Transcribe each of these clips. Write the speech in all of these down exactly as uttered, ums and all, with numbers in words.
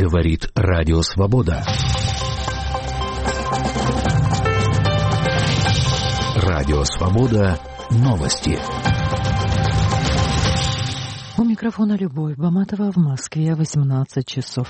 Говорит Радио Свобода. Радио Свобода. Новости. У микрофона Любовь Баматова, в Москве восемнадцать часов.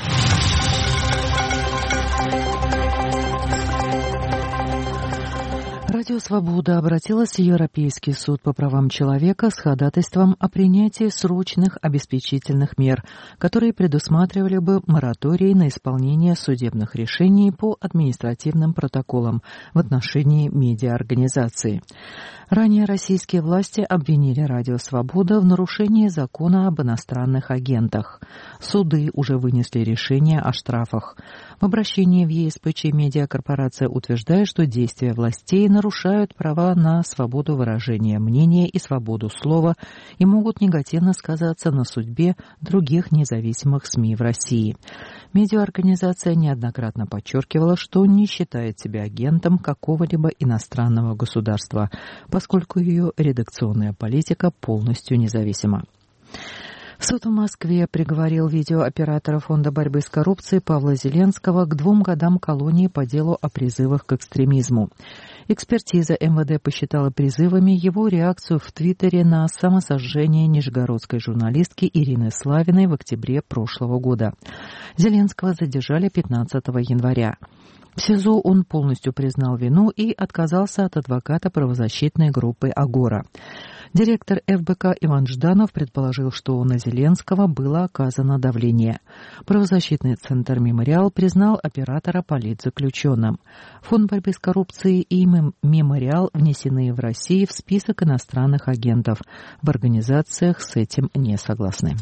Радио «Свобода» обратилась в Европейский суд по правам человека с ходатайством о принятии срочных обеспечительных мер, которые предусматривали бы мораторий на исполнение судебных решений по административным протоколам в отношении медиаорганизаций. Ранее российские власти обвинили Радио «Свобода» в нарушении закона об иностранных агентах. Суды уже вынесли решение о штрафах. В обращении в ЕСПЧ медиакорпорация утверждает, что действия властей нарушают права на свободу выражения мнения и свободу слова и могут негативно сказаться на судьбе других независимых СМИ в России. Медиаорганизация неоднократно подчеркивала, что не считает себя агентом какого-либо иностранного государства, поскольку ее редакционная политика полностью независима. Суд в Москве приговорил видеооператора Фонда борьбы с коррупцией Павла Зеленского к двум годам колонии по делу о призывах к экстремизму. Экспертиза эм вэ дэ посчитала призывами его реакцию в Твиттере на самосожжение нижегородской журналистки Ирины Славиной в октябре прошлого года. Зеленского задержали пятнадцатого января. В СИЗО он полностью признал вину и отказался от адвоката правозащитной группы «Агора». Директор эф бэ ка Иван Жданов предположил, что на Зеленского было оказано давление. Правозащитный центр «Мемориал» признал оператора политзаключенным. Фонд борьбы с коррупцией и «Мемориал» внесены в Россию в список иностранных агентов. В организациях с этим не согласны.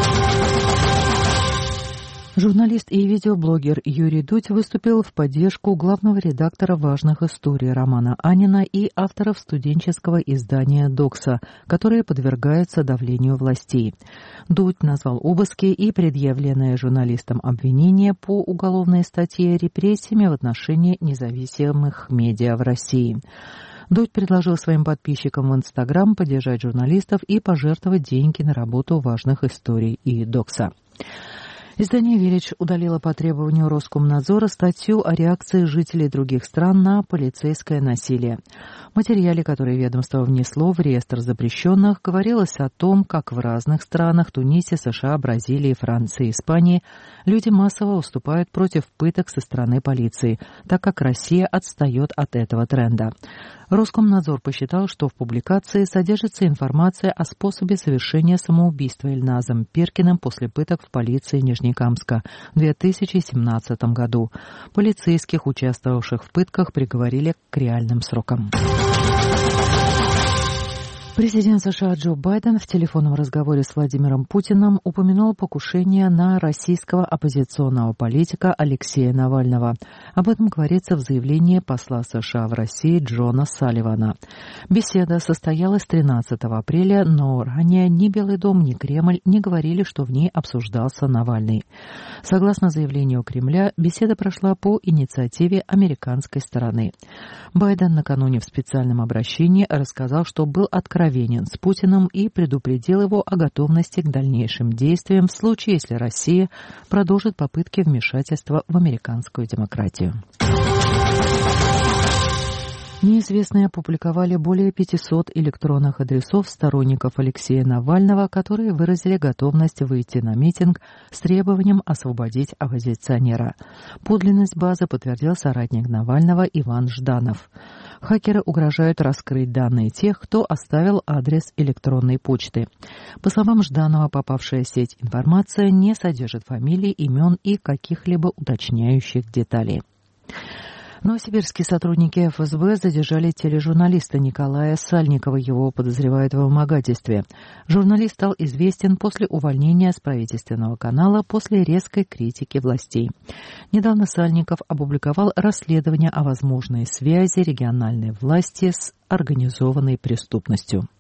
Журналист и видеоблогер Юрий Дудь выступил в поддержку главного редактора «Важных историй» Романа Анина и авторов студенческого издания «Докса», которые подвергаются давлению властей. Дудь назвал обыски и предъявленное журналистам обвинения по уголовной статье репрессиями в отношении независимых медиа в России. Дудь предложил своим подписчикам в Инстаграм поддержать журналистов и пожертвовать деньги на работу «Важных историй» и «Докса». Издание «Виллидж» удалило по требованию Роскомнадзора статью о реакции жителей других стран на полицейское насилие. В материале, который ведомство внесло в реестр запрещенных, говорилось о том, как в разных странах — Тунисе, США, Бразилии, Франции, Испании — люди массово выступают против пыток со стороны полиции, так как Россия отстает от этого тренда. Роскомнадзор посчитал, что в публикации содержится информация о способе совершения самоубийства Ильназом Перкиным после пыток в полиции Нижнекамска в две тысячи семнадцатом году. Полицейских, участвовавших в пытках, приговорили к реальным срокам. Президент США Джо Байден в телефонном разговоре с Владимиром Путиным упомянул покушение на российского оппозиционного политика Алексея Навального. Об этом говорится в заявлении посла США в России Джона Салливана. Беседа состоялась тринадцатого апреля, но ранее ни Белый дом, ни Кремль не говорили, что в ней обсуждался Навальный. Согласно заявлению Кремля, беседа прошла по инициативе американской стороны. Байден накануне в специальном обращении рассказал, что был откровенен с Путиным и предупредил его о готовности к дальнейшим действиям в случае, если Россия продолжит попытки вмешательства в американскую демократию. Неизвестные опубликовали более пятисот электронных адресов сторонников Алексея Навального, которые выразили готовность выйти на митинг с требованием освободить оппозиционера. Подлинность базы подтвердил соратник Навального Иван Жданов. Хакеры угрожают раскрыть данные тех, кто оставил адрес электронной почты. По словам Жданова, попавшая в сеть информация не содержит фамилий, имен и каких-либо уточняющих деталей. Новосибирские сотрудники эф эс бэ задержали тележурналиста Николая Сальникова. Его подозревают в вымогательстве. Журналист стал известен после увольнения с правительственного канала после резкой критики властей. Недавно Сальников опубликовал расследование о возможной связи региональной власти с организованной преступностью.